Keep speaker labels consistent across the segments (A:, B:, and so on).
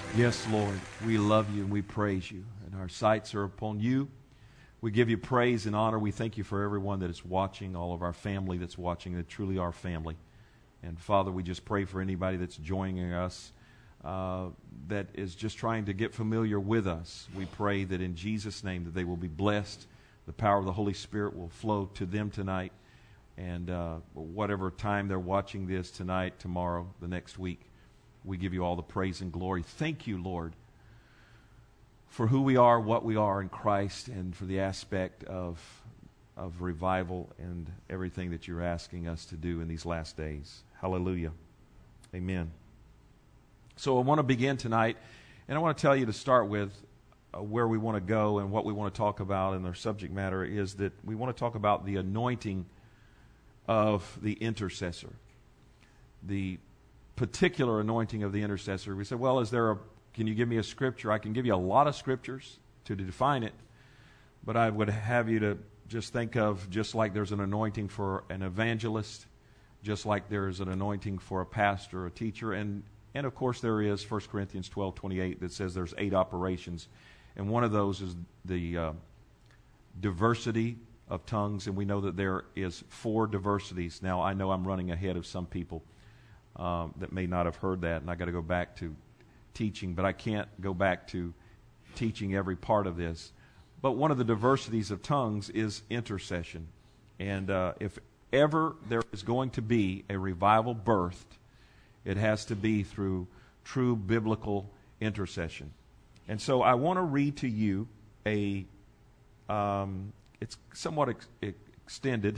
A: Yes, Lord, we love you and we praise you, and our sights are upon you. We give you praise and honor. We thank you for everyone that is watching, all of our family that's watching, that truly are family. And Father, we just pray for anybody that's joining us that is just trying to get familiar with us. We pray that in Jesus' name that they will be blessed. The power of the Holy Spirit will flow to them tonight. And whatever time they're watching this, tonight, tomorrow, the next week, we give you all the praise and glory. Thank you, Lord, for who we are, what we are in Christ, and for the aspect of revival and everything that you're asking us to do in these last days. Hallelujah. Amen. So I want to begin tonight, and I want to tell you to start with where we want to go and what we want to talk about, and our subject matter is that we want to talk about the anointing of the intercessor. The particular anointing of the intercessor. We said, well, can you give me a scripture? I can give you a lot of scriptures to define it, but I would have you to just think of, just like there's an anointing for an evangelist, just like there's an anointing for a pastor, a teacher, and of course there is 1 Corinthians 12:28 that says there's 8 operations, and one of those is the diversity of tongues, and we know that there is 4 diversities. Now, I know I'm running ahead of some people that may not have heard that, and I got to go back to teaching, but I can't go back to teaching every part of this. But one of the diversities of tongues is intercession. And if ever there is going to be a revival birthed, it has to be through true biblical intercession. And so I want to read to you it's somewhat extended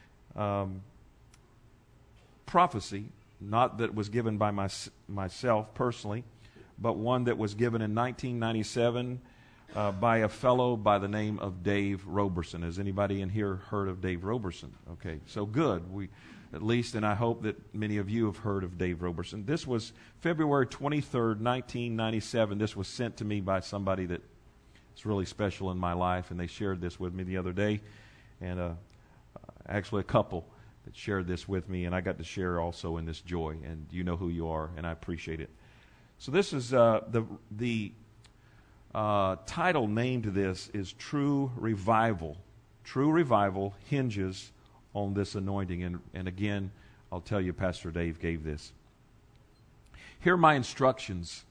A: prophecy, not that was given by myself personally, but one that was given in 1997 by a fellow by the name of Dave Roberson. Has anybody in here heard of Dave Roberson? Okay, so good. We, at least, and I hope that many of you have heard of Dave Roberson. This was February 23rd, 1997. This was sent to me by somebody that is really special in my life, and they shared this with me the other day, and actually a couple that shared this with me, and I got to share also in this joy, and you know who you are, and I appreciate it. So this is the title named to this is True Revival. True Revival hinges on this anointing, and again, I'll tell you, Pastor Dave gave this. Hear my instructions.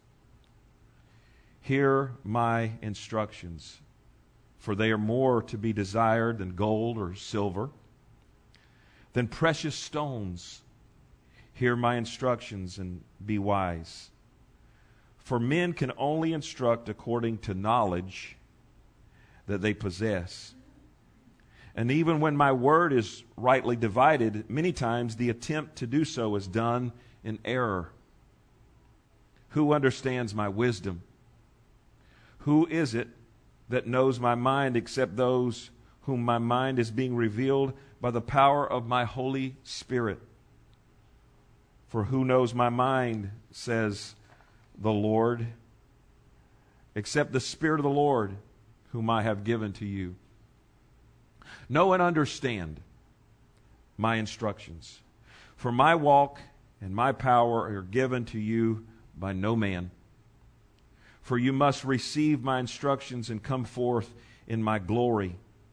A: Hear my instructions, for they are more to be desired than gold or silver, than precious stones. Hear my instructions and be wise. For men can only instruct according to knowledge that they possess. And even when my word is rightly divided, many times the attempt to do so is done in error. Who understands my wisdom? Who is it that knows my mind except those whom my mind is being revealed by the power of my Holy Spirit? For who knows my mind, says the Lord, except the Spirit of the Lord, whom I have given to you. Know and understand my instructions. For my walk and my power are given to you by no man. For you must receive my instructions and come forth in my glory.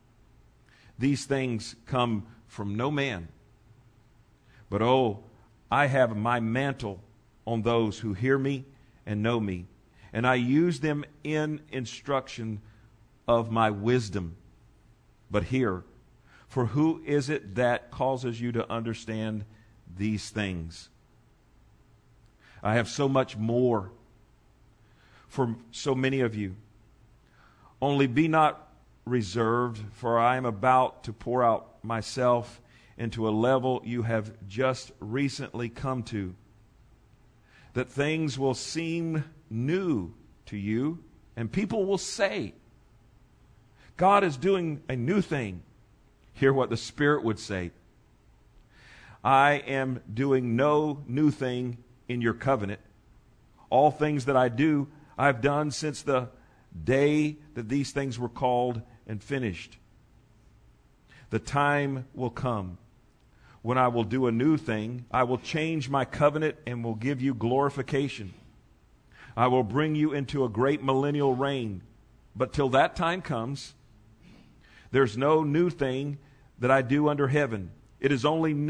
A: These things come from no man. But I have my mantle on those who hear me and know me, and I use them in instruction of my wisdom. But hear, for who is it that causes you to understand these things? I have so much more for so many of you. Only be not reserved, for I am about to pour out myself into a level you have just recently come to, that things will seem new to you, and people will say, God is doing a new thing. Hear what the Spirit would say. I am doing no new thing in your covenant. All things that I do, I've done since the day that these things were called and finished. The time will come when I will do a new thing. I will change my covenant and will give you glorification. I will bring you into a great millennial reign. But till that time comes, there's no new thing that I do under heaven. It is only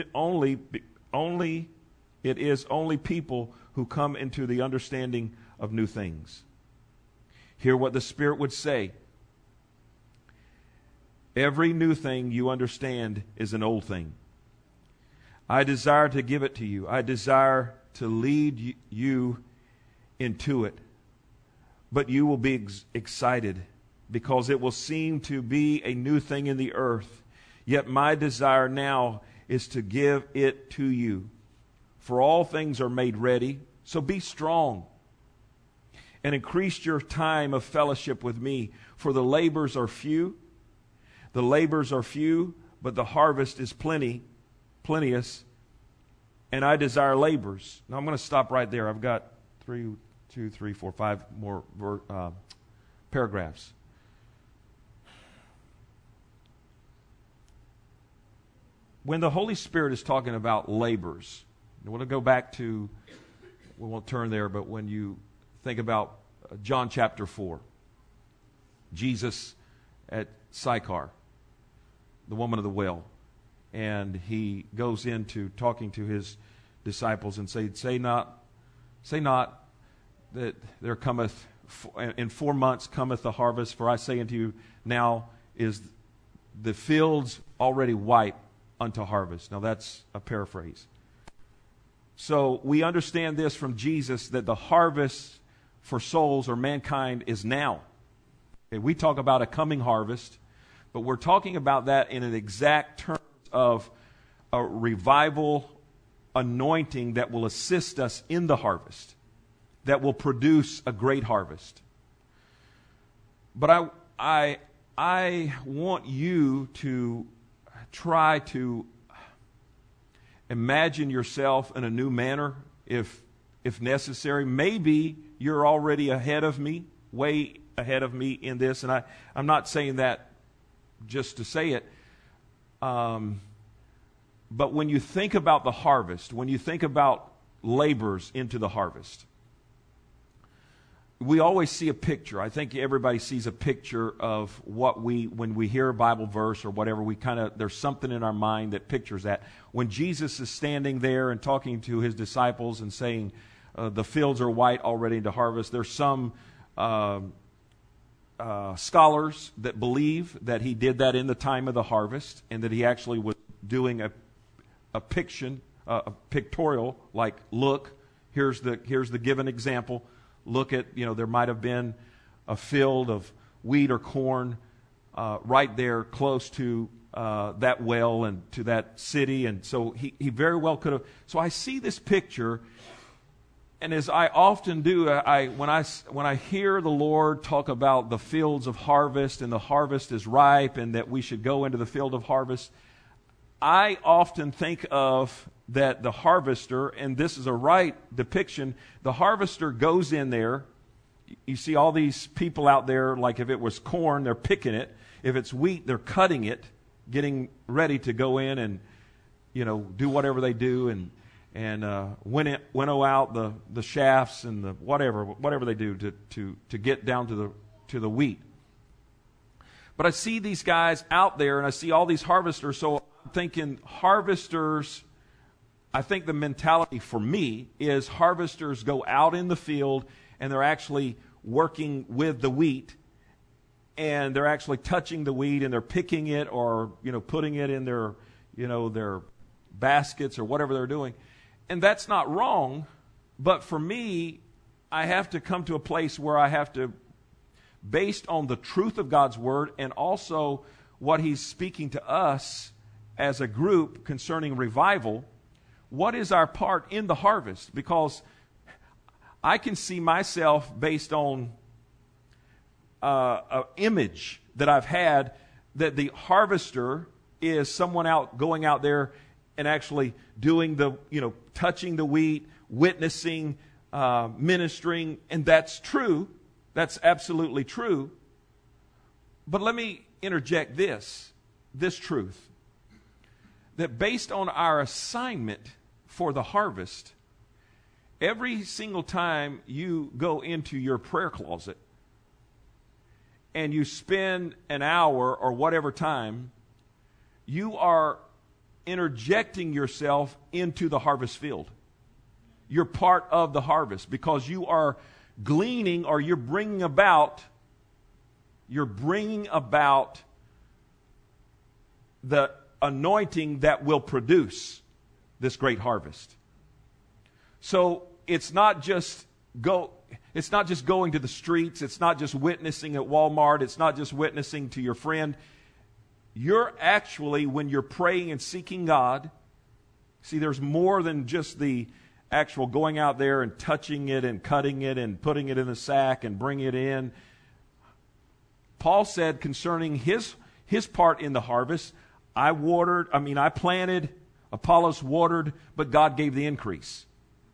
A: people who come into the understanding of new things. Hear what the Spirit would say. Every new thing you understand is an old thing. I desire to give it to you. I desire to lead you into it. But you will be excited because it will seem to be a new thing in the earth. Yet my desire now is to give it to you. For all things are made ready, so be strong and increase your time of fellowship with me. For the labors are few. The labors are few, but the harvest is plenteous, and I desire labors. Now I'm going to stop right there. I've got 5 more paragraphs. When the Holy Spirit is talking about labors, I want to go back to, we won't turn there, but when you think about John chapter 4, Jesus at Sychar, the woman of the well, and he goes into talking to his disciples and say not that there cometh, in 4 months cometh the harvest, for I say unto you, now is the fields already white unto harvest. Now that's a paraphrase. So we understand this from Jesus, that the harvest for souls or mankind is now. Okay, we talk about a coming harvest, but we're talking about that in an exact terms of a revival anointing that will assist us in the harvest, that will produce a great harvest. But I want you to try to imagine yourself in a new manner, if necessary. Maybe you're already ahead of me, way ahead of me in this, and I'm not saying that just to say it. But when you think about the harvest, when you think about labors into the harvest, we always see a picture. I think everybody sees a picture of what when we hear a Bible verse or whatever, there's something in our mind that pictures that. When Jesus is standing there and talking to his disciples and saying, the fields are white already into harvest, there's some scholars that believe that he did that in the time of the harvest, and that he actually was doing a pictorial, like, look, here's the given example. Look at, there might have been a field of wheat or corn right there close to that well and to that city. And so he very well could have. So I see this picture, and as I often do, when I hear the Lord talk about the fields of harvest and the harvest is ripe and that we should go into the field of harvest, I often think of that the harvester, and this is a right depiction, the harvester goes in there. You see all these people out there, like if it was corn, they're picking it. If it's wheat, they're cutting it, getting ready to go in and, do whatever they do and winnow out the shafts and the whatever they do to get down to the wheat. But I see these guys out there, and I see all these harvesters, so I'm thinking harvesters. I think the mentality for me is harvesters go out in the field and they're actually working with the wheat, and they're actually touching the wheat and they're picking it or, putting it in their, their baskets or whatever they're doing. And that's not wrong, but for me, I have to come to a place where I have to, based on the truth of God's word and also what he's speaking to us as a group concerning revival, what is our part in the harvest? Because I can see myself based on an image that I've had, that the harvester is someone going out there and actually doing touching the wheat, witnessing, ministering, and that's true. That's absolutely true. But let me interject this truth, that based on our assignment for the harvest, every single time you go into your prayer closet and you spend an hour or whatever time, you are interjecting yourself into the harvest field. You're part of the harvest because you are gleaning, or you're bringing about the anointing that will produce this great harvest. So it's not just going to the streets, it's not just witnessing at Walmart, it's not just witnessing to your friend. You're actually, when you're praying and seeking God, see, there's more than just the actual going out there and touching it and cutting it and putting it in the sack and bringing it in. Paul said concerning his part in the harvest, I planted, Apollos watered, but God gave the increase.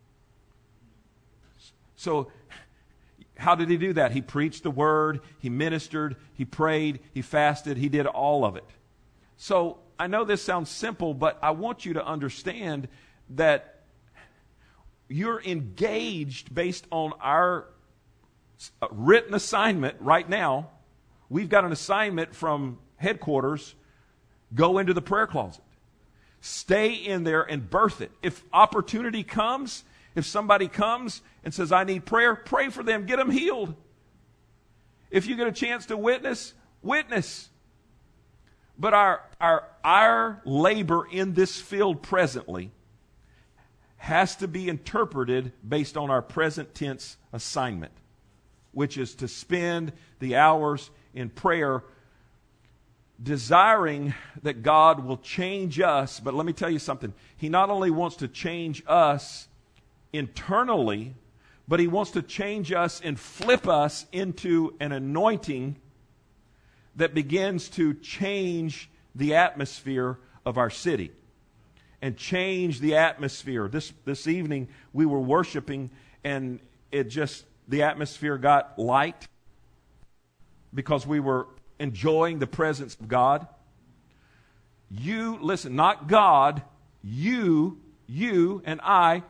A: So how did he do that? He preached the word, he ministered, he prayed, he fasted, he did all of it. So I know this sounds simple, but I want you to understand that you're engaged based on our written assignment right now. We've got an assignment from headquarters. Go into the prayer closet. Stay in there and birth it. If opportunity comes, if somebody comes and says, I need prayer, pray for them. Get them healed. If you get a chance to witness, witness. But our labor in this field presently has to be interpreted based on our present tense assignment, which is to spend the hours in prayer, desiring that God will change us. But let me tell you something. He not only wants to change us internally, but he wants to change us and flip us into an anointing that begins to change the atmosphere of our city and change the atmosphere. This evening we were worshiping, and the atmosphere got light because we were enjoying the presence of God. You, listen, not God, you and I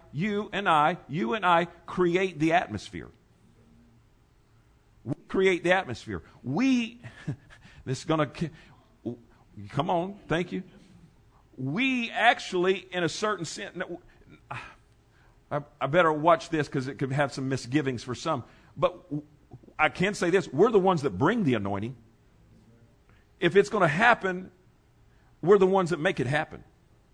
A: create the atmosphere. We create the atmosphere. This is going to, come on, thank you. We actually, in a certain sense, I better watch this because it could have some misgivings for some. But I can say this, we're the ones that bring the anointing. If it's going to happen, we're the ones that make it happen.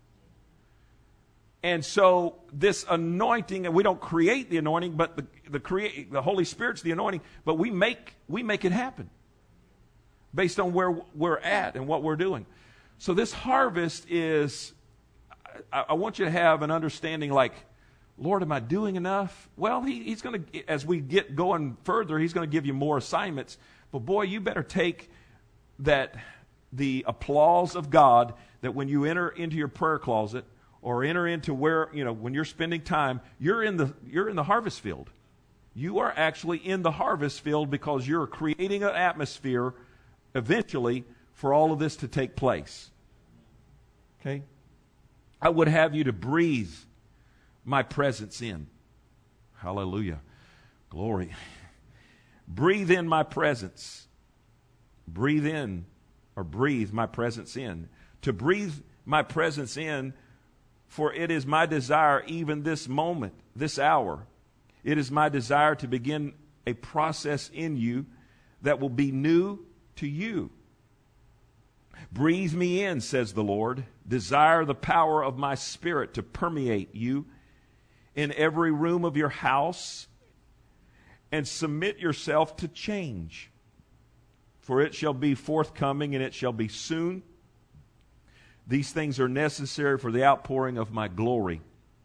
A: And so this anointing, and we don't create the anointing, but the Holy Spirit's the anointing, but we make it happen based on where we're at and what we're doing. So this harvest is, I want you to have an understanding like, Lord, am I doing enough? Well, he's going to, as we get going further, he's going to give you more assignments. But boy, you better take the applause of God, that when you enter into your prayer closet or enter into where, when you're spending time, you're in the harvest field. You are actually in the harvest field because you're creating an atmosphere eventually for all of this to take place. Okay? I would have you to breathe my presence in. Hallelujah. Glory. Breathe in my presence. Breathe in, or breathe my presence in. To breathe my presence in, for it is my desire, even this moment, this hour, it is my desire to begin a process in you that will be new to you. Breathe me in, says the Lord. Desire the power of my Spirit to permeate you in every room of your house, and submit yourself to change. For it shall be forthcoming, and it shall be soon. These things are necessary for the outpouring of my glory.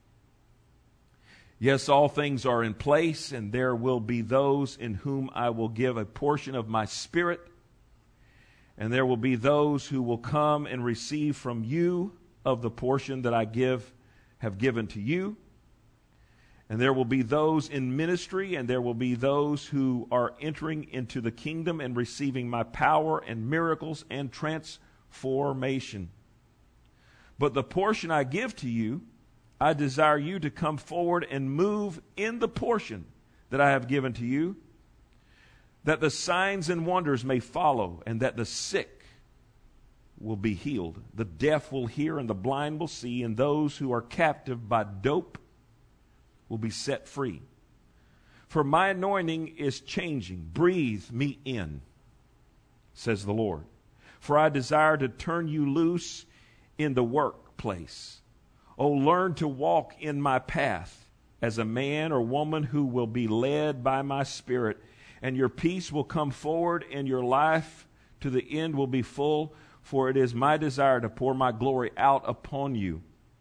A: Yes, all things are in place, and there will be those in whom I will give a portion of my Spirit, and there will be those who will come and receive from you of the portion that I have given to you. And there will be those in ministry, and there will be those who are entering into the kingdom and receiving my power and miracles and transformation. But the portion I give to you, I desire you to come forward and move in the portion that I have given to you, that the signs and wonders may follow, and that the sick will be healed. The deaf will hear, and the blind will see, and those who are captive by dope will be set free. For my anointing is changing. Breathe me in, says the Lord. For I desire to turn you loose in the workplace. Oh, learn to walk in my path as a man or woman who will be led by my Spirit, and your peace will come forward, and your life to the end will be full, for it is my desire to pour my glory out upon you.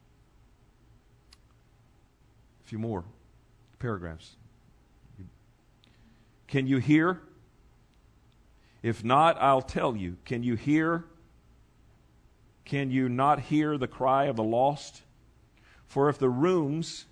A: A few more paragraphs. Can you hear? If not, I'll tell you. Can you hear? Can you not hear the cry of the lost? For if the rooms,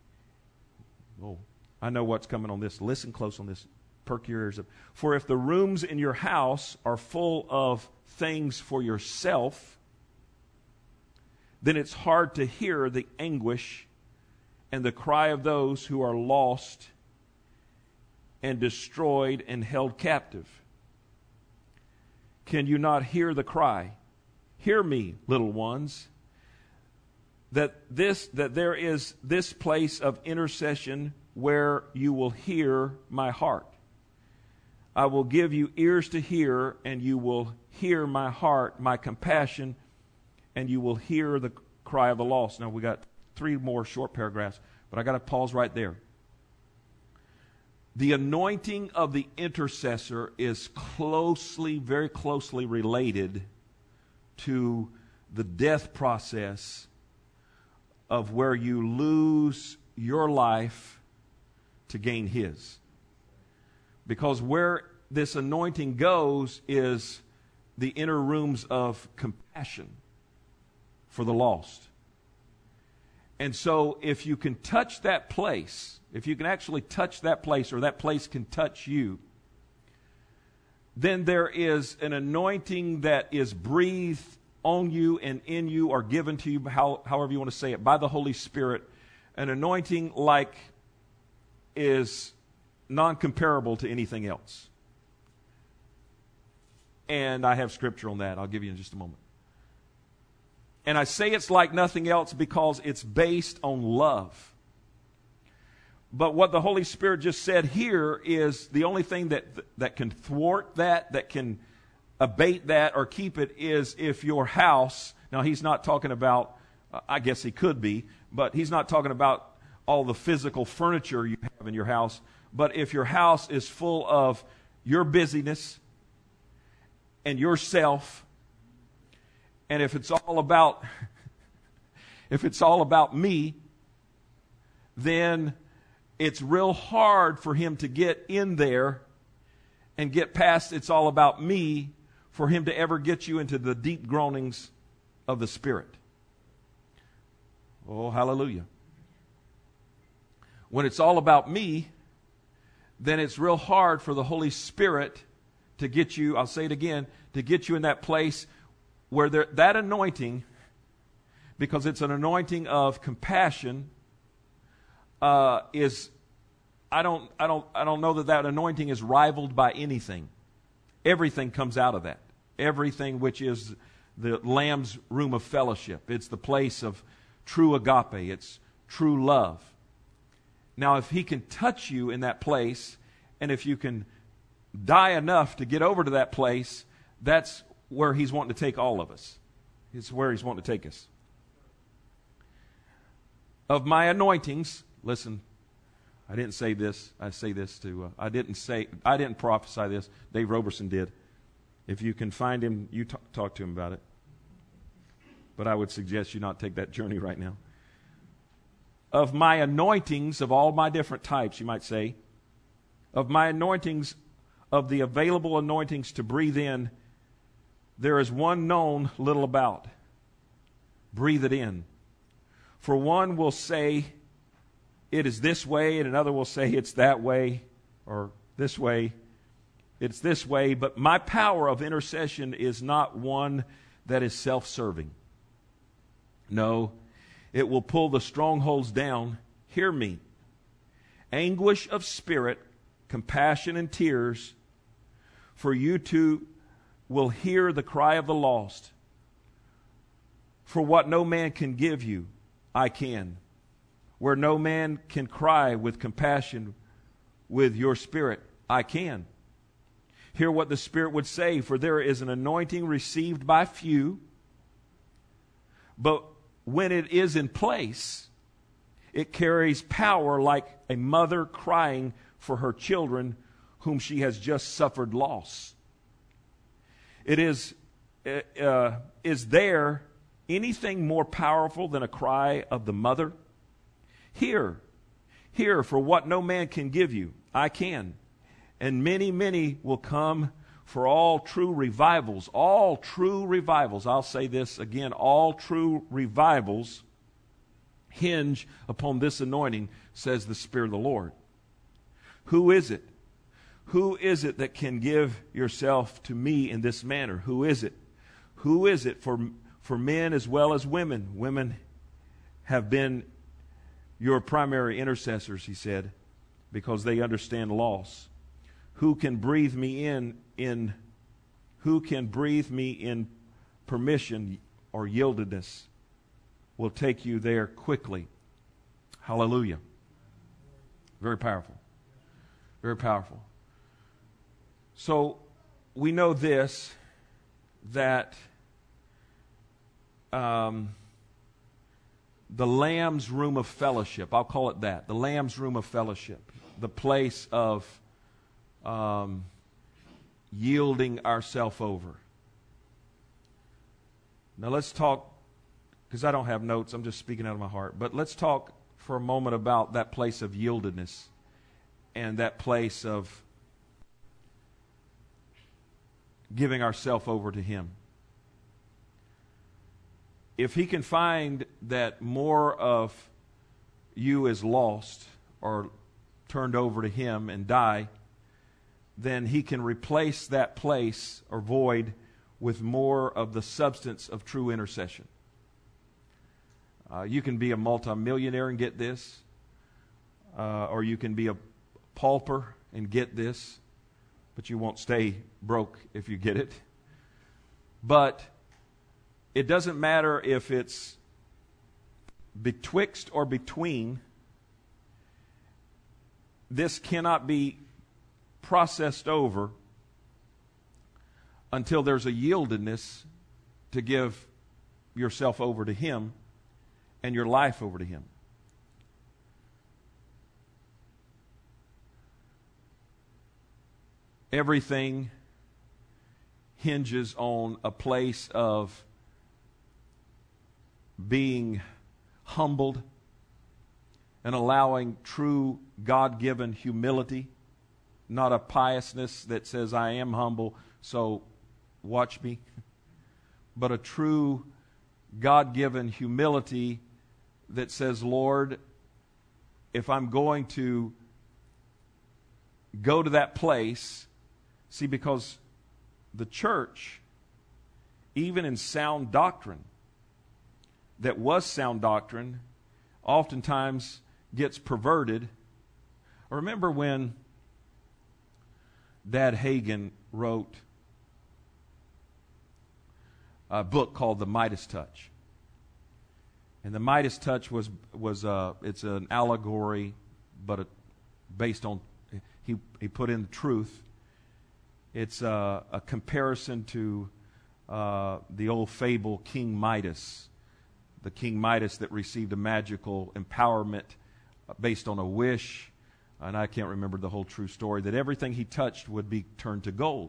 A: I know what's coming on this. Listen close on this. Perk your ears up. For if the rooms in your house are full of things for yourself, then it's hard to hear the anguish and the cry of those who are lost and destroyed and held captive. Can you not hear the cry? Hear me, little ones, that there is this place of intercession where you will hear my heart. I will give you ears to hear, and you will hear my heart, my compassion, and you will hear the cry of the lost. Now, we got 3 more short paragraphs, but I got to pause right there. The anointing of the intercessor is very closely related to the death process of where you lose your life to gain his. Because where this anointing goes is the inner rooms of compassion for the lost. And so if you can touch that place, if you can actually touch that place, or that place can touch you, then there is an anointing that is breathed on you and in you, or given to you, however you want to say it, by the Holy Spirit. An anointing like is non-comparable to anything else. And I have scripture on that. I'll give you in just a moment. And I say it's like nothing else because it's based on love. But what the Holy Spirit just said here is the only thing that can thwart that can abate that or keep it is if your house, now he's not talking about, I guess he could be, but he's not talking about all the physical furniture you have in your house. But if your house is full of your busyness and yourself, and if it's all about me, then it's real hard for him to get in there and get past it's all about me for him to ever get you into the deep groanings of the Spirit. Oh, hallelujah. When it's all about me, then it's real hard for the Holy Spirit to get you, I'll say it again, to get you in that place where that anointing, because it's an anointing of compassion, is I don't know that anointing is rivaled by anything. Everything comes out of that. Everything which is the Lamb's room of fellowship. It's the place of true agape. It's true love. Now, if he can touch you in that place, and if you can die enough to get over to that place, that's where he's wanting to take all of us. It's where he's wanting to take us. Of my anointings, listen, I didn't say this. I say this to, I didn't prophesy this. Dave Roberson did. If you can find him, you talk to him about it. But I would suggest you not take that journey right now. Of my anointings, of all my different types, you might say, of my anointings, of the available anointings to breathe in, there is one known little about. Breathe it in. For one will say, it is this way, and another will say it's that way, or this way. It's this way, but my power of intercession is not one that is self-serving. No, It will pull the strongholds down. Hear me. Anguish of spirit, compassion and tears, for you too will hear the cry of the lost. For what no man can give you, I can. Where no man can cry with compassion with your spirit, I can. Hear what the Spirit would say, for there is an anointing received by few, but when it is in place, it carries power like a mother crying for her children whom she has just suffered loss. It is there anything more powerful than a cry of the mother? Hear, for what no man can give you, I can. And many, many will come for all true revivals. All true revivals. I'll say this again. All true revivals hinge upon this anointing, says the Spirit of the Lord. Who is it? Who is it that can give yourself to me in this manner? Who is it? Who is it for men as well as women? Women have been your primary intercessors, he said, because they understand loss. Who can breathe me in permission or yieldedness will take you there quickly. Hallelujah. Very powerful. Very powerful. So we know this, that the Lamb's room of fellowship, I'll call it that, the Lamb's room of fellowship, the place of yielding ourselves over. Now let's talk, because I don't have notes, I'm just speaking out of my heart, but let's talk for a moment about that place of yieldedness and that place of giving ourselves over to Him. If He can find that more of you is lost or turned over to Him and die, then He can replace that place or void with more of the substance of true intercession. You can be a multimillionaire and get this, or you can be a pauper and get this, but you won't stay broke if you get it. But it doesn't matter if it's betwixt or between. This cannot be processed over until there's a yieldedness to give yourself over to Him and your life over to Him. Everything hinges on a place of being humbled and allowing true God-given humility, not a piousness that says, I am humble, so watch me, but a true God-given humility that says, Lord, if I'm going to go to that place, see, because the church, even in sound doctrine, that was sound doctrine, oftentimes gets perverted. I remember when Dad Hagin wrote a book called The Midas Touch. And the Midas Touch was it's an allegory, but based on, he put in the truth. It's a comparison to the old fable King Midas, the King Midas that received a magical empowerment based on a wish, and I can't remember the whole true story, that everything he touched would be turned to gold.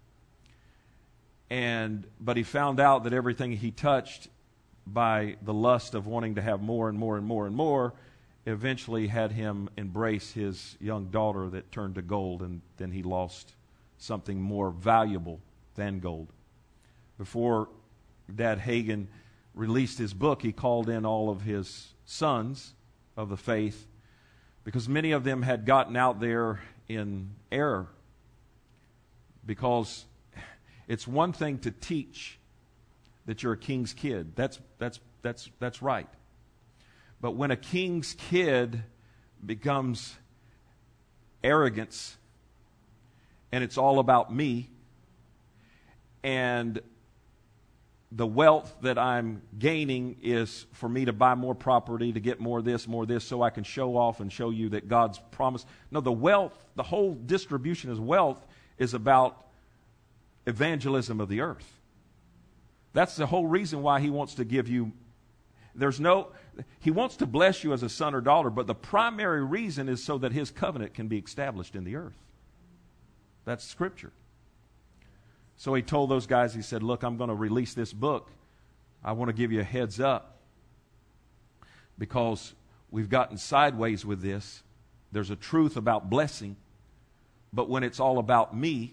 A: But he found out that everything he touched, by the lust of wanting to have more and more and more and more, eventually had him embrace his young daughter that turned to gold, and then he lost something more valuable than gold. Before Dad Hagin released his book, he called in all of his sons of the faith, because many of them had gotten out there in error. Because it's one thing to teach that you're a king's kid. That's right. But when a king's kid becomes arrogance, and it's all about me, and the wealth that I'm gaining is for me to buy more property, to get more this, so I can show off and show you that God's promise. No, the wealth, the whole distribution of wealth is about evangelism of the earth. That's the whole reason why he wants to give you. He wants to bless you as a son or daughter, but the primary reason is so that his covenant can be established in the earth. That's Scripture. So he told those guys, he said, look, I'm going to release this book. I want to give you a heads up because we've gotten sideways with this. There's a truth about blessing, but when it's all about me,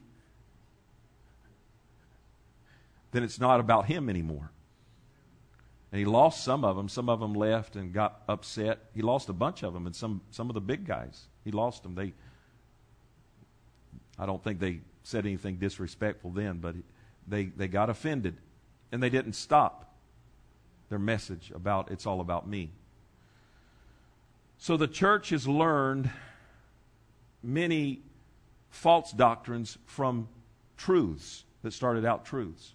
A: then it's not about him anymore. And he lost some of them. Some of them left and got upset. He lost a bunch of them, and some of the big guys. He lost them. I don't think they said anything disrespectful then, but they got offended, and they didn't stop their message about it's all about me. So the church has learned many false doctrines from truths that started out truths.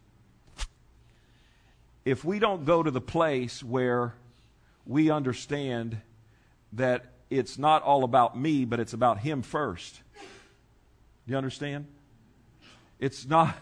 A: If we don't go to the place where we understand that it's not all about me, but it's about him first. You understand? It's not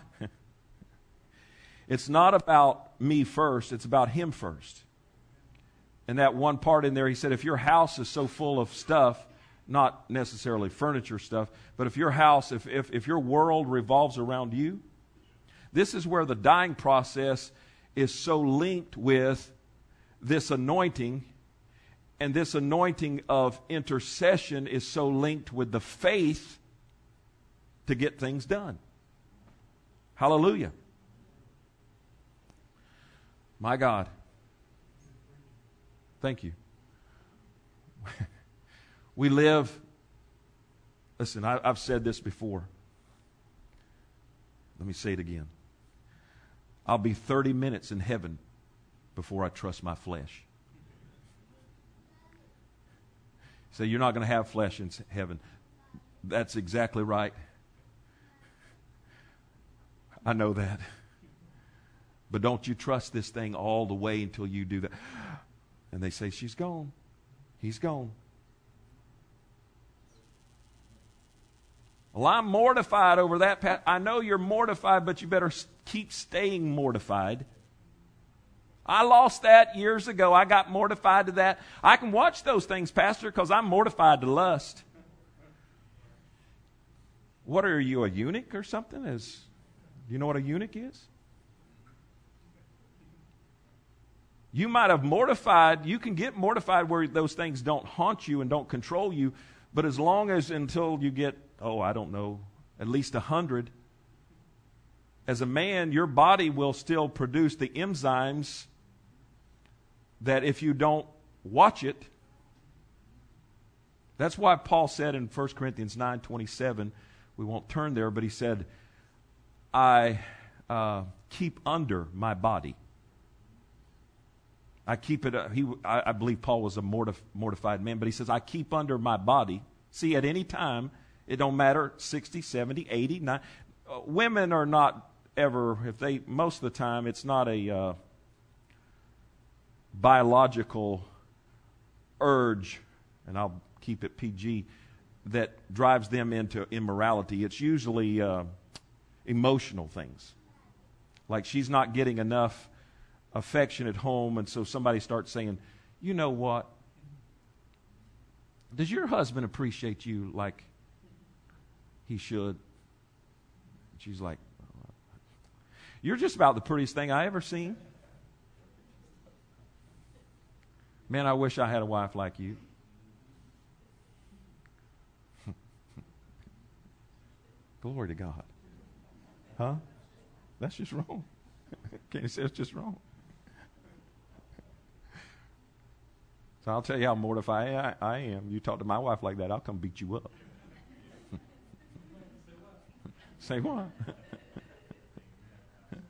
A: about me first, it's about him first. And that one part in there, he said, if your house is so full of stuff, not necessarily furniture stuff, but if your house, if your world revolves around you, this is where the dying process is so linked with this anointing, and this anointing of intercession is so linked with the faith to get things done. Hallelujah. My God. Thank you. We live, listen, I've said this before. Let me say it again. I'll be 30 minutes in heaven before I trust my flesh. So you're not going to have flesh in heaven. That's exactly right. I know that. But don't you trust this thing all the way until you do that. And they say, she's gone. He's gone. Well, I'm mortified over that, Pat. I know you're mortified, but you better keep staying mortified. I lost that years ago. I got mortified to that. I can watch those things, Pastor, because I'm mortified to lust. What are you, a eunuch or something? Do you know what a eunuch is? You might have mortified. You can get mortified where those things don't haunt you and don't control you. But as long as until you get, I don't know, at least 100, as a man, your body will still produce the enzymes that if you don't watch it, that's why Paul said in 1 Corinthians 9:27, we won't turn there, but he said, I keep under my body. I keep it. I believe Paul was a mortified man, but he says, I keep under my body. See, at any time, it don't matter, 60, 70, 80, 90. Women are not ever, most of the time, it's not a biological urge, and I'll keep it PG, that drives them into immorality. It's usually emotional things. Like she's not getting enough affection at home, and so somebody starts saying, you know what? Does your husband appreciate you like he should? She's like, you're just about the prettiest thing I ever seen. Man, I wish I had a wife like you. Glory to God. Huh? That's just wrong. Can't you say it's just wrong? So I'll tell you how mortified I am. You talk to my wife like that, I'll come beat you up. Say what?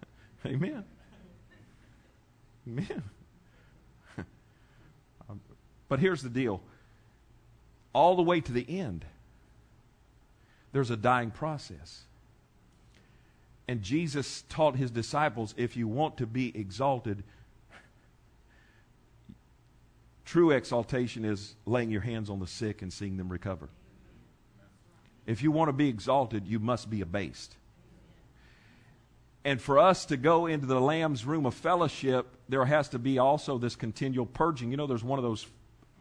A: Amen. Amen. But here's the deal. All the way to the end, there's a dying process. And Jesus taught his disciples, if you want to be exalted, true exaltation is laying your hands on the sick and seeing them recover. If you want to be exalted, you must be abased. And for us to go into the Lamb's room of fellowship, there has to be also this continual purging. You know, there's one of those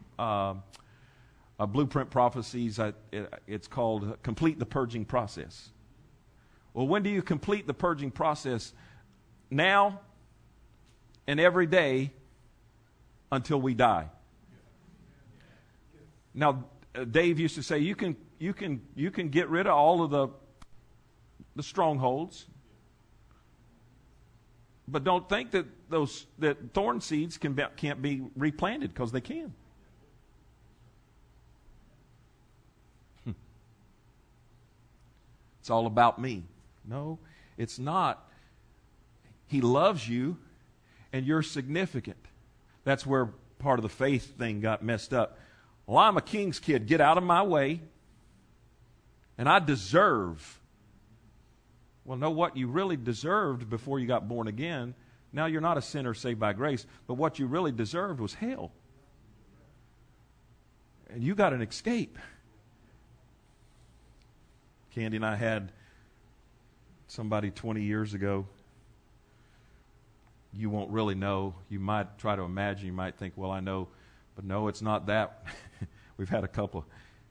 A: blueprint prophecies. It's called complete the purging process. Well, when do you complete the purging process? Now and every day until we die. Now, Dave used to say you can get rid of all of the strongholds, but don't think that that thorn seeds can't be replanted, because they can. It's all about me. No, it's not. He loves you, and you're significant. That's where part of the faith thing got messed up. Well, I'm a king's kid. Get out of my way. And I deserve. Well, know what you really deserved before you got born again. Now you're not a sinner saved by grace, but what you really deserved was hell. And you got an escape. Candy and I had somebody 20 years ago. You won't really know. You might try to imagine. You might think, well, I know. But no, it's not that. We've had a couple.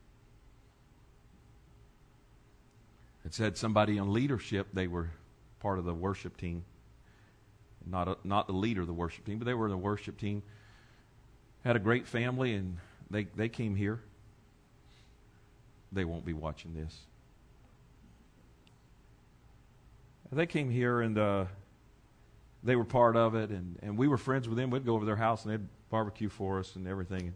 A: It said somebody on leadership, they were part of the worship team. Not the leader of the worship team, but they were in the worship team. Had a great family, and they came here. They won't be watching this. They came here, and they were part of it, and we were friends with them. We'd go over to their house, and they'd barbecue for us and everything.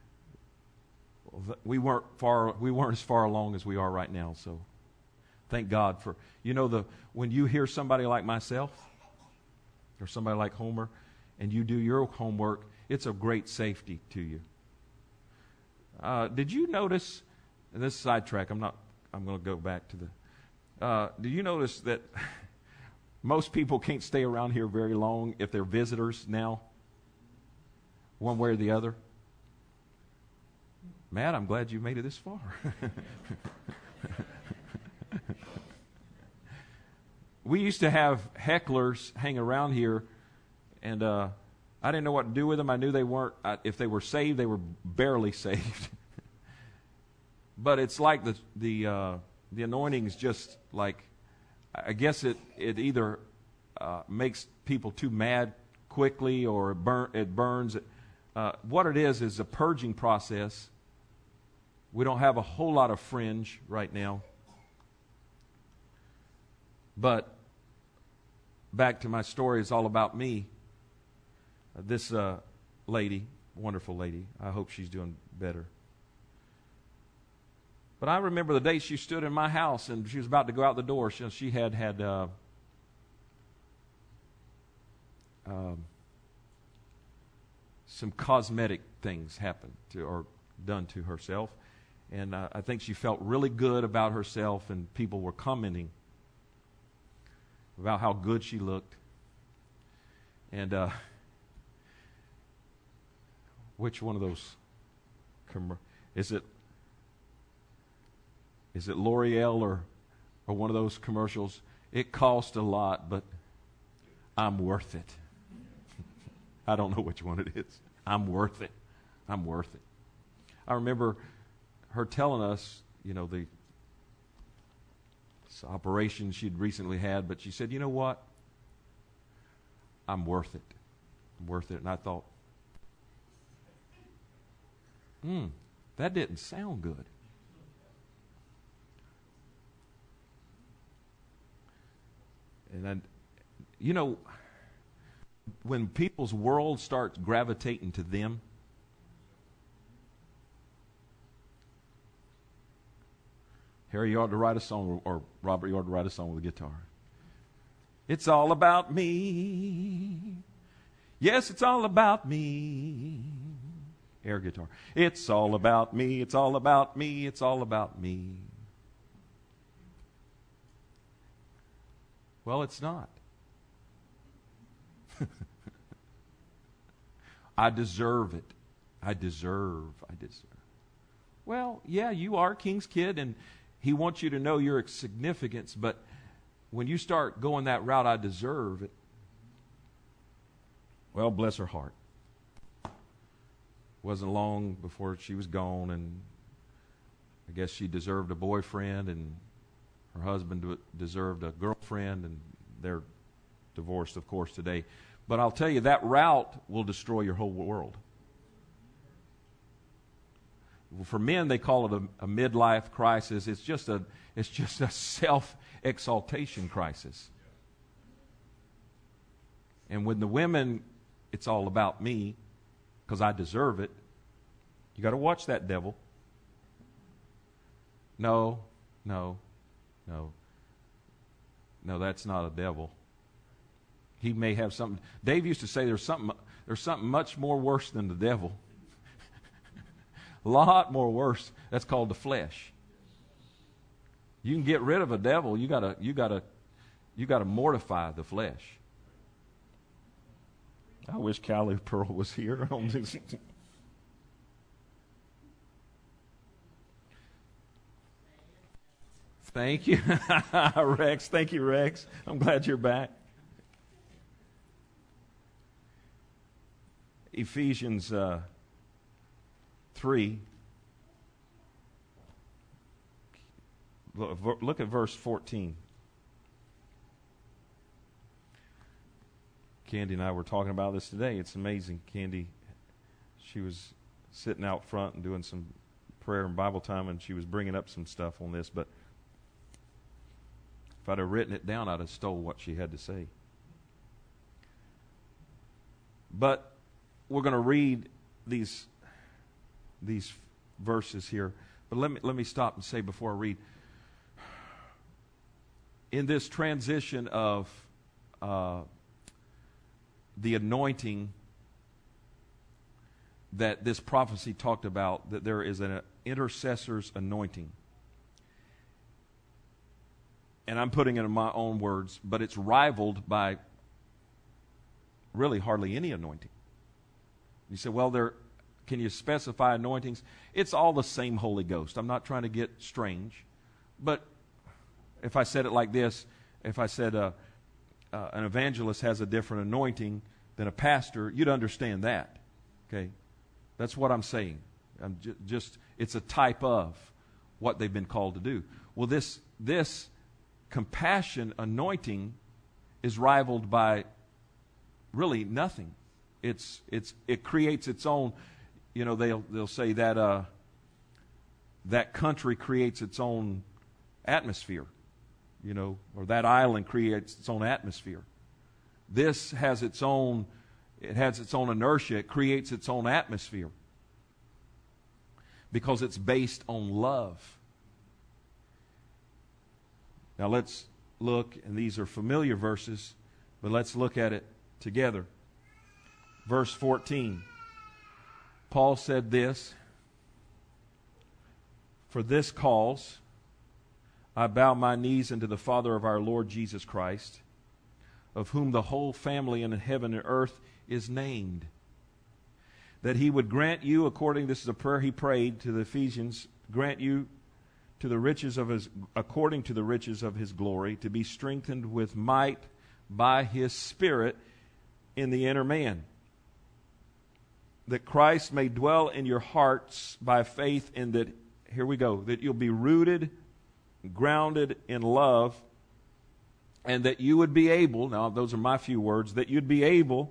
A: We weren't as far along as we are right now, so thank God for, when you hear somebody like myself or somebody like Homer and you do your homework, it's a great safety to you. Did you notice, and this is sidetrack, I'm going to go back to did you notice that most people can't stay around here very long if they're visitors now, one way or the other? Matt, I'm glad you made it this far. We used to have hecklers hang around here, and I didn't know what to do with them. I knew they weren't, if they were saved, they were barely saved. But it's like the anointing is just like, I guess it either makes people too mad quickly, or it burns. What it is a purging process. We don't have a whole lot of fringe right now. But back to my story, it's all about me. This lady, wonderful lady, I hope she's doing better. But I remember the day she stood in my house and she was about to go out the door. She had some cosmetic things happen or done to herself. And I think she felt really good about herself, and people were commenting about how good she looked. And which one of those? Is it L'Oreal or one of those commercials? It cost a lot, but I'm worth it. I don't know which one it is. I'm worth it. I'm worth it. I remember her telling us, the operation she'd recently had, but she said, you know what? I'm worth it. I'm worth it. And I thought, that didn't sound good. And then, when people's world starts gravitating to them, Harry, you ought to write a song, or Robert, you ought to write a song with a guitar. It's all about me. Yes, it's all about me. air guitar. It's all about me, it's all about me, it's all about me. Well, it's not. I deserve it. I deserve. Well, yeah, you are King's kid, and He wants you to know your significance, but when you start going that route, I deserve it, well, bless her heart. Wasn't long before she was gone, and I guess she deserved a boyfriend, and her husband deserved a girlfriend, and they're divorced, of course, today. But I'll tell you, that route will destroy your whole world. For men, they call it a midlife crisis. It's just a self-exaltation crisis. And when the women, it's all about me because I deserve it. You got to watch that devil. No, that's not a devil. He may have something. Dave used to say there's something much more worse than the devil. A lot more worse. That's called the flesh. You can get rid of a devil. You gotta mortify the flesh. I wish Callie Pearl was here. Thank you, Rex. Thank you, Rex. I'm glad you're back. Ephesians 3. Look at verse 14. Candy and I were talking about this today. It's amazing. Candy, she was sitting out front and doing some prayer and Bible time, and she was bringing up some stuff on this, but if I'd have written it down, I'd have stole what she had to say. But we're going to read these verses here. But let me stop and say before I read. In this transition of the anointing that this prophecy talked about, that there is an intercessor's anointing. And I'm putting it in my own words, but it's rivaled by really hardly any anointing. You say, well, can you specify anointings? It's all the same Holy Ghost. I'm not trying to get strange. But if I said it like this, if I said an evangelist has a different anointing than a pastor, you'd understand that. Okay? That's what I'm saying. It's a type of what they've been called to do. Well, this compassion anointing is rivaled by really nothing. It creates its own. You know, they'll say that that country creates its own atmosphere. You know, or that island creates its own atmosphere. This has its own. It has its own inertia. It creates its own atmosphere because it's based on love. Now let's look, and these are familiar verses, but let's look at it together. Verse 14. Paul said this, "For this cause I bow my knees unto the Father of our Lord Jesus Christ, of whom the whole family in heaven and earth is named, that He would grant you, this is a prayer he prayed to the Ephesians, grant you to the riches of according to the riches of His glory, to be strengthened with might by His Spirit in the inner man, that Christ may dwell in your hearts by faith, in that," here we go, "that you'll be rooted, grounded in love, and that you would be able," now those are my few words, "that you'd be able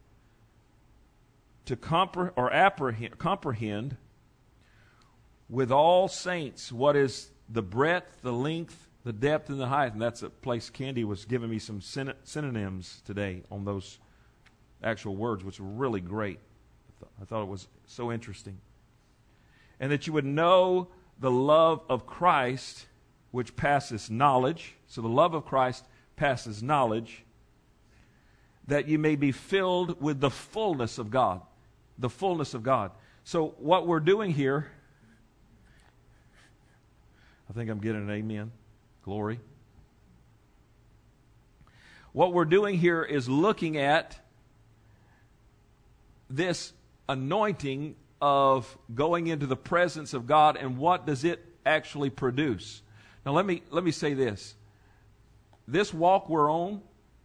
A: to comprehend with all saints what is the breadth, the length, the depth, and the height." And that's a place Candy was giving me some synonyms today on those actual words, which were really great. I thought it was so interesting. "And that you would know the love of Christ, which passes knowledge." So the love of Christ passes knowledge. "That you may be filled with the fullness of God." The fullness of God. So what we're doing here, I think I'm getting an amen. Glory. What we're doing here is looking at this anointing of going into the presence of God, and what does it actually produce? Now let me say this. This walk we're on,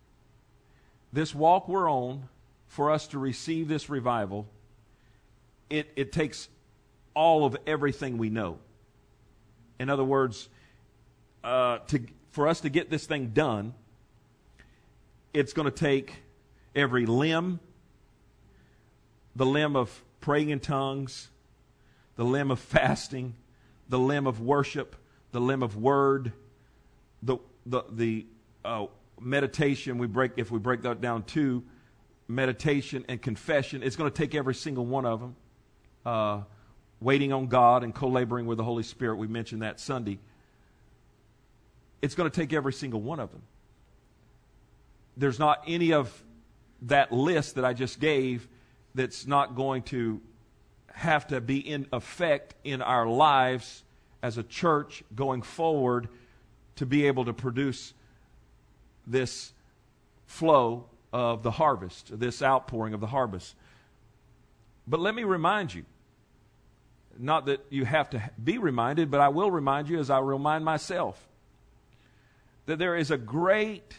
A: for us to receive this revival, it takes all of everything we know. In other words, for us to get this thing done, it's going to take every limb, the limb of praying in tongues, the limb of fasting, the limb of worship, the limb of word, the meditation. If we break that down to meditation and confession, it's going to take every single one of them. Waiting on God and co-laboring with the Holy Spirit. We mentioned that Sunday. It's going to take every single one of them. There's not any of that list that I just gave that's not going to have to be in effect in our lives as a church going forward to be able to produce this flow of the harvest, this outpouring of the harvest. But let me remind you, not that you have to be reminded, but I will remind you as I remind myself, that there is a great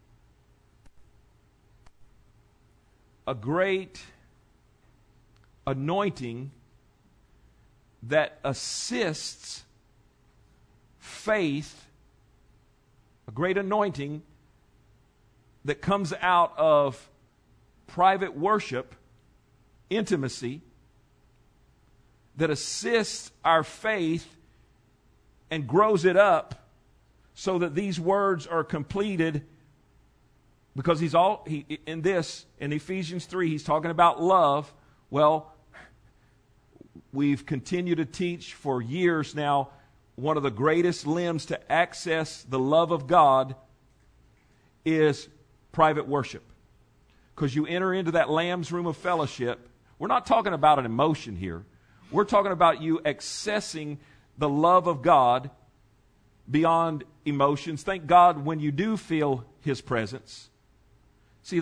A: anointing that assists faith, a great anointing that comes out of private worship, intimacy, that assists our faith and grows it up so that these words are completed. Because in Ephesians 3, he's talking about love. Well, we've continued to teach for years now, one of the greatest limbs to access the love of God is private worship. Because you enter into that Lamb's room of fellowship. We're not talking about an emotion here. We're talking about you accessing the love of God beyond emotions. Thank God when you do feel His presence. See,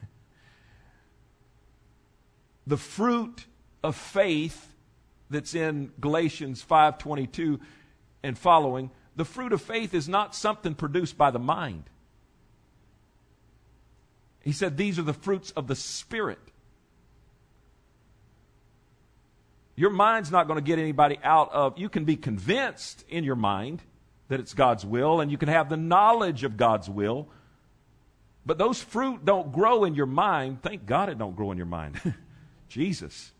A: the fruit of faith that's in Galatians 5:22 and following, the fruit of faith is not something produced by the mind. He said these are the fruits of the Spirit. Your mind's not going to get anybody out of, you can be convinced in your mind that it's God's will, and you can have the knowledge of God's will, but those fruit don't grow in your mind. Thank God it don't grow in your mind. Jesus.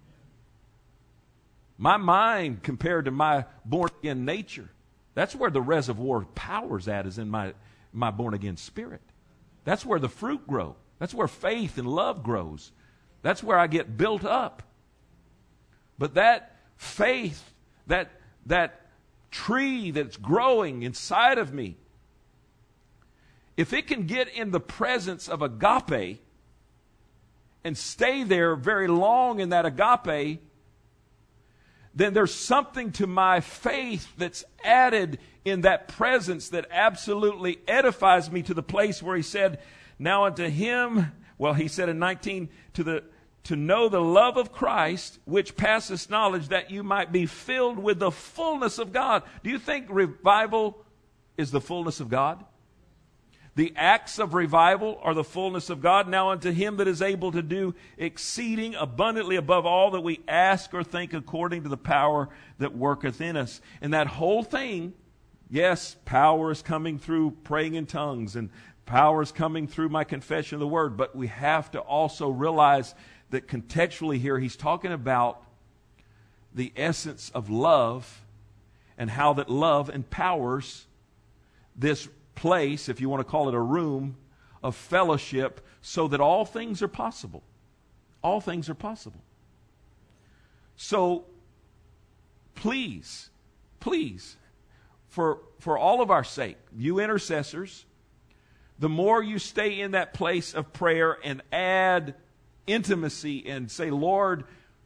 A: My mind compared to my born-again nature, that's where the reservoir of power's at, is in my born-again spirit. That's where the fruit grow. That's where faith and love grows. That's where I get built up. But that faith, that tree that's growing inside of me, if it can get in the presence of agape and stay there very long in that agape, then there's something to my faith that's added in that presence that absolutely edifies me to the place where he said, now unto him, well, he said in 19, to know the love of Christ, which passeth knowledge, that you might be filled with the fullness of God. Do you think revival is the fullness of God? The acts of revival are the fullness of God. Now unto him that is able to do exceeding abundantly above all that we ask or think, according to the power that worketh in us. And that whole thing, yes, power is coming through praying in tongues, and power is coming through my confession of the word. But we have to also realize that contextually here, he's talking about the essence of love and how that love empowers this place, if you want to call it a room, of fellowship, so that all things are possible. All things are possible. So, please, for all of our sake, you intercessors, the more you stay in that place of prayer and add intimacy and say, Lord,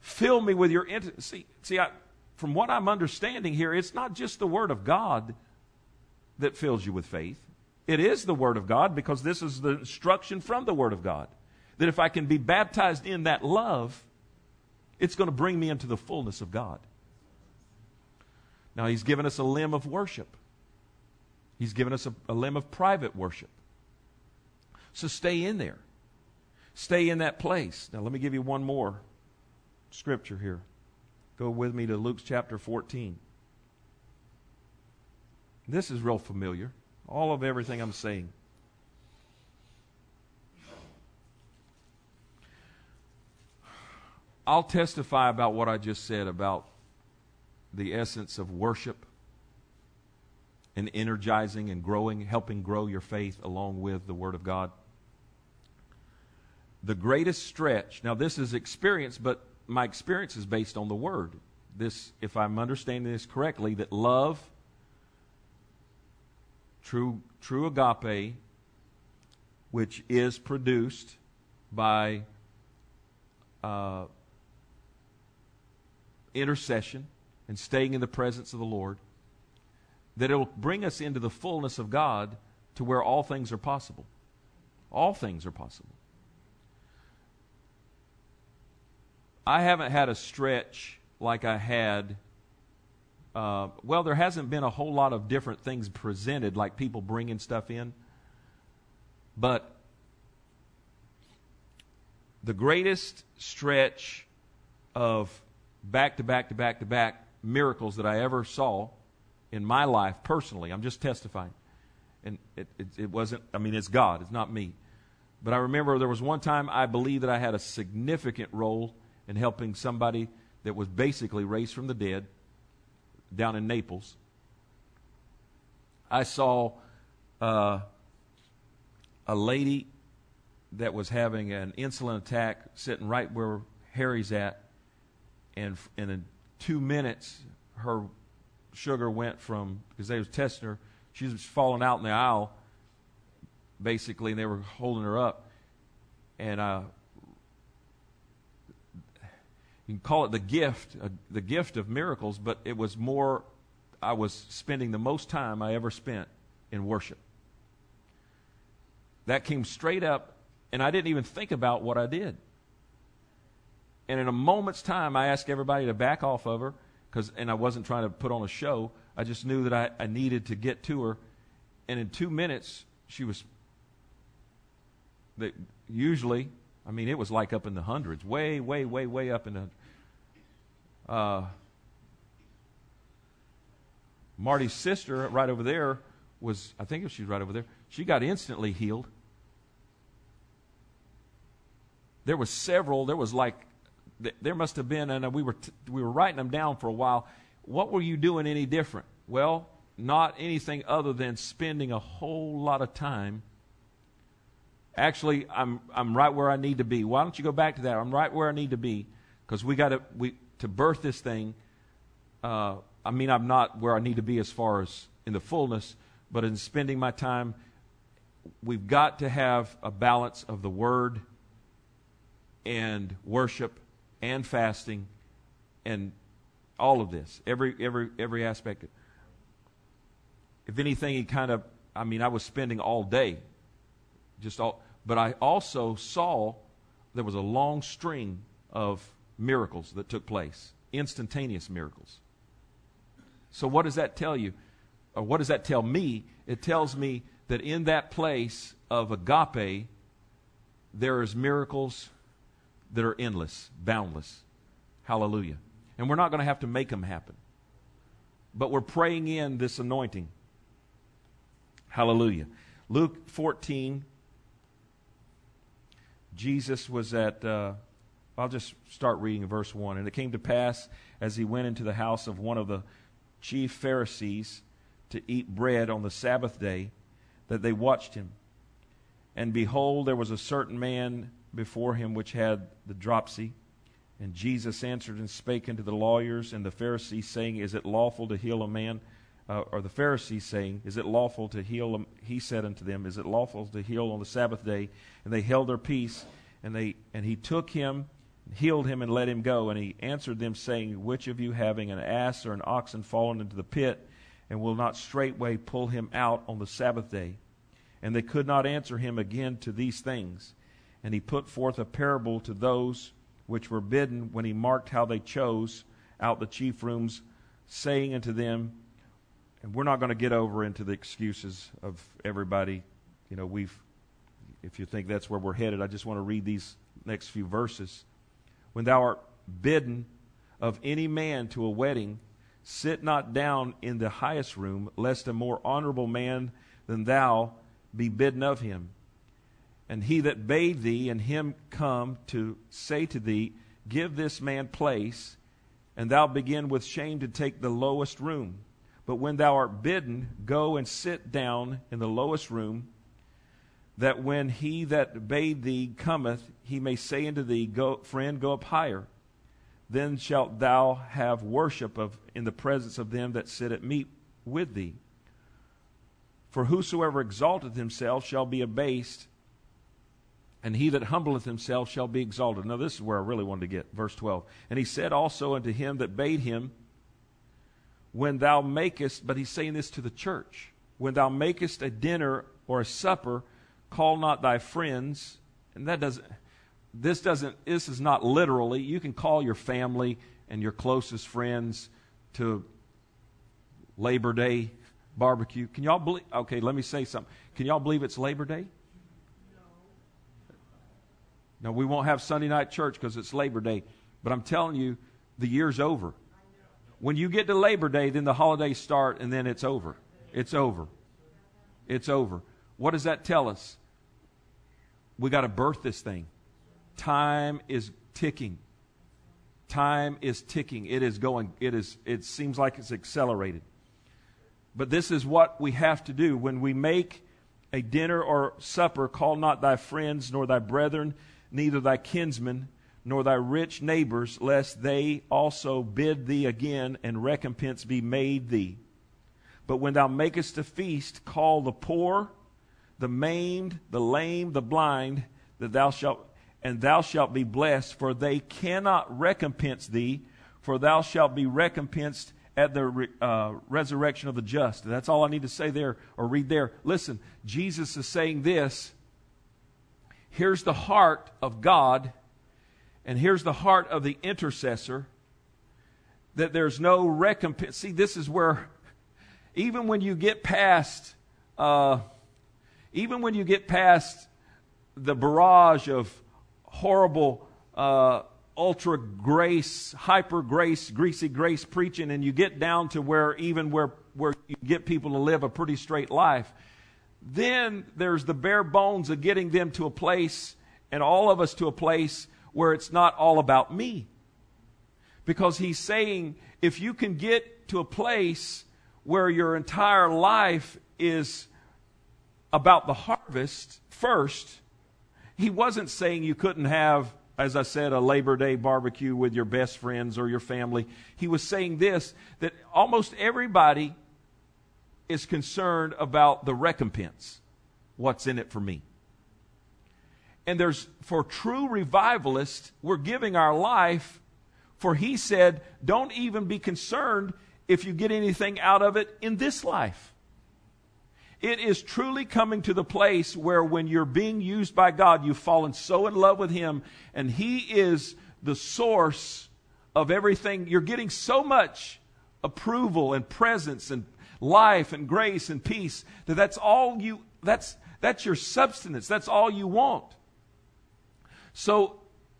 A: Fill me with your intimacy. See, from what I'm understanding here, it's not just the Word of God that fills you with faith. It is the Word of God, because this is the instruction from the Word of God. That if I can be baptized in that love, it's going to bring me into the fullness of God. Now, He's given us a limb of worship. He's given us a limb of private worship. So stay in there. Stay in that place. Now, let me give you one more scripture here. Go with me to Luke chapter 14. This is real familiar. All of everything I'm saying. I'll testify about what I just said about the essence of worship and energizing and growing, helping grow your faith along with the Word of God. The greatest stretch, now this is experience, but my experience is based on the Word. This, if I'm understanding this correctly, that love, true agape, which is produced by intercession and staying in the presence of the Lord, that it will bring us into the fullness of God to where all things are possible. All things are possible. I haven't had a stretch like I had. Well, there hasn't been a whole lot of different things presented, like people bringing stuff in. But the greatest stretch of back-to-back miracles that I ever saw in my life personally, I'm just testifying. And it wasn't, I mean, it's God, it's not me. But I remember there was one time I believe that I had a significant role in helping somebody that was basically raised from the dead down in Naples. I saw a lady that was having an insulin attack sitting right where Harry's at, and in 2 minutes her sugar went from, because they was testing her, she was falling out in the aisle basically, and they were holding her up, and you can call it the gift of miracles, but it was more, I was spending the most time I ever spent in worship. That came straight up, and I didn't even think about what I did. And in a moment's time, I asked everybody to back off of her, and I wasn't trying to put on a show. I just knew that I needed to get to her. And in 2 minutes, she was, usually, I mean, it was like up in the hundreds, way up in the Marty's sister right over there was, I think she was right over there, she got instantly healed. There was several, there must have been, and we were writing them down for a while. What were you doing any different? Well, not anything other than spending a whole lot of time. Actually, I'm right where I need to be. Why don't you go back to that? I'm right where I need to be, because to birth this thing. I mean, I'm not where I need to be as far as in the fullness, but in spending my time, we've got to have a balance of the Word and worship and fasting and all of this, every aspect. If anything, I was spending all day, but I also saw there was a long string of miracles that took place, instantaneous miracles. So what does that tell you? Or what does that tell me? It tells me that in that place of agape, there is miracles that are endless, boundless. Hallelujah. And we're not going to have to make them happen. But we're praying in this anointing. Hallelujah. Luke 14, Jesus was at, I'll just start reading verse 1. And it came to pass, as he went into the house of one of the chief Pharisees to eat bread on the Sabbath day, that they watched him. And behold, there was a certain man before him which had the dropsy. And Jesus answered and spake unto the lawyers and the Pharisees, saying, Is it lawful to heal a man? Or the Pharisees saying, Is it lawful to heal him? He said unto them, Is it lawful to heal on the Sabbath day? And they held their peace. And he took him, healed him and let him go. And he answered them, saying, which of you, having an ass or an oxen fallen into the pit, and will not straightway pull him out on the Sabbath day? And they could not answer him again to these things. And he put forth a parable to those which were bidden, when he marked how they chose out the chief rooms, saying unto them, and we're not going to get over into the excuses of everybody. You know, if you think that's where we're headed, I just want to read these next few verses. When thou art bidden of any man to a wedding, sit not down in the highest room, lest a more honorable man than thou be bidden of him. And he that bade thee and him come to say to thee, give this man place, and thou begin with shame to take the lowest room. But when thou art bidden, go and sit down in the lowest room, that when he that bade thee cometh, he may say unto thee, go, friend, go up higher. Then shalt thou have worship in the presence of them that sit at meat with thee. For whosoever exalteth himself shall be abased, and he that humbleth himself shall be exalted. Now this is where I really wanted to get. Verse 12. And he said also unto him that bade him, when thou makest, but he's saying this to the church, when thou makest a dinner or a supper, call not thy friends. And this is not literally. You can call your family and your closest friends to Labor Day barbecue. Can y'all believe? Okay, let me say something. Can y'all believe it's Labor Day? No, we won't have Sunday night church because it's Labor Day. But I'm telling you, the year's over. When you get to Labor Day, then the holidays start, and then it's over. It's over. It's over. What does that tell us? We got to birth this thing. Time is ticking. Time is ticking. It is going. It seems like it's accelerated. But this is what we have to do. When we make a dinner or supper, call not thy friends, nor thy brethren, neither thy kinsmen, nor thy rich neighbors, lest they also bid thee again, and recompense be made thee. But when thou makest a feast, call the poor, the maimed, the lame, the blind, that thou shalt be blessed, for they cannot recompense thee, for thou shalt be recompensed at the resurrection of the just. That's all I need to say there or read there. Listen, Jesus is saying this. Here's the heart of God, and here's the heart of the intercessor, that there's no recompense. See, this is where, even when you get past the barrage of horrible ultra grace, hyper grace, greasy grace preaching, and you get down to where you get people to live a pretty straight life, then there's the bare bones of getting them to a place, and all of us to a place, where it's not all about me. Because he's saying, if you can get to a place where your entire life is about the harvest first, he wasn't saying you couldn't have, as I said, a Labor Day barbecue with your best friends or your family. He was saying this, that almost everybody is concerned about the recompense. What's in it for me? And for true revivalists, we're giving our life, for he said, don't even be concerned if you get anything out of it in this life. It is truly coming to the place where when you're being used by God, you've fallen so in love with him, and he is the source of everything. You're getting so much approval and presence and life and grace and peace that's your substance. That's all you want. So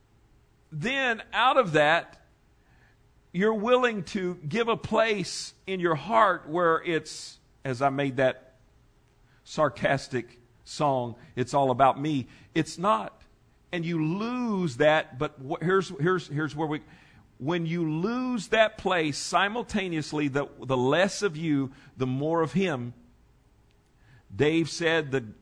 A: then out of that, you're willing to give a place in your heart where it's, as I made that sarcastic song, it's all about me. It's not. And you lose that, but here's where when you lose that place simultaneously, the less of you, the more of him. Dave said that,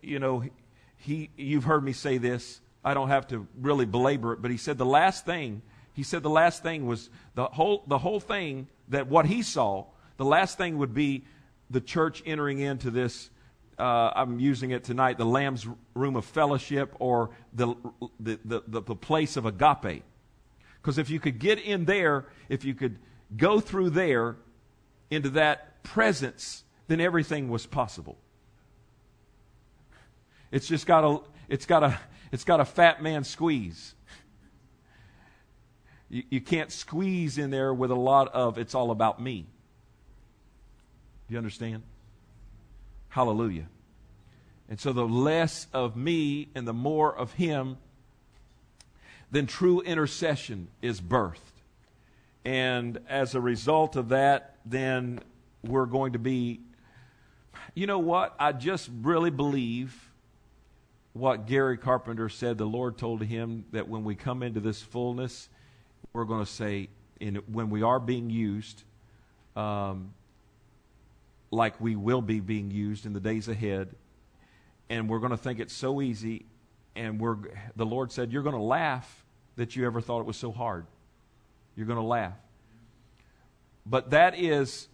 A: you've heard me say this. I don't have to really belabor it, but he said the last thing was the whole thing, that what he saw, the last thing would be the church entering into this, I'm using it tonight, the Lamb's room of fellowship, or the place of agape. Because if you could get in there, if you could go through there into that presence, then everything was possible. It's just got a fat man squeeze. You can't squeeze in there with a lot of it's all about me. Do you understand? Hallelujah. And so the less of me and the more of Him, then true intercession is birthed. And as a result of that, then we're going to be, you know what? I just really believe what Gary Carpenter said. The Lord told him that when we come into this fullness, we're going to say, when we are being used, like we will be being used in the days ahead, and we're going to think it's so easy, and the Lord said, you're going to laugh that you ever thought it was so hard. You're going to laugh. But that is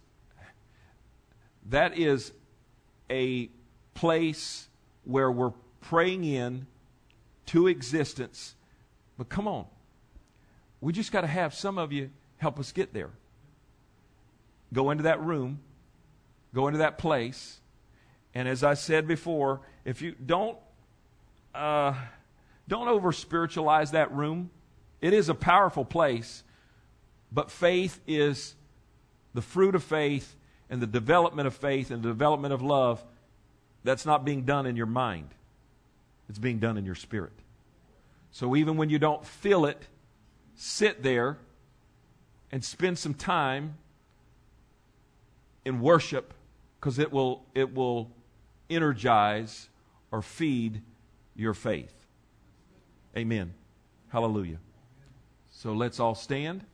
A: a place where we're praying in to existence. But come on. We just got to have some of you help us get there. Go into that room. Go into that place. And as I said before, if you don't over spiritualize that room. It is a powerful place, but faith is the fruit of faith and the development of faith and the development of love. That's not being done in your mind. It's being done in your spirit. So even when you don't feel it, sit there and spend some time in worship, because it will energize or feed your faith. Amen. Hallelujah. So let's all stand.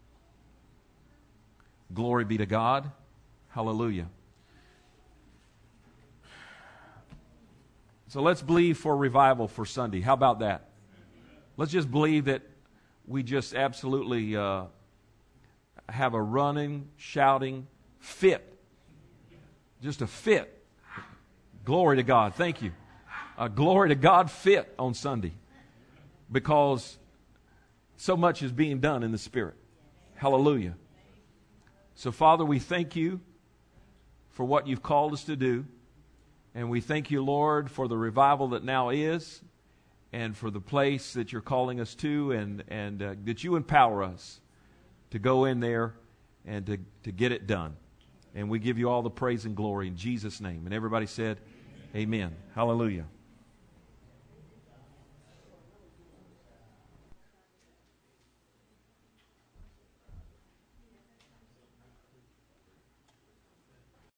A: Glory be to God. Hallelujah. So let's believe for revival for Sunday. How about that? Let's just believe that we just absolutely have a running, shouting fit. Just a fit. Glory to God. Thank you. A glory to God fit on Sunday. Because so much is being done in the Spirit. Hallelujah. So, Father, we thank you for what you've called us to do. And we thank you, Lord, for the revival that now is, and for the place that you're calling us to, and that you empower us to go in there and to get it done. And we give you all the praise and glory in Jesus' name. And everybody said, Amen. Hallelujah.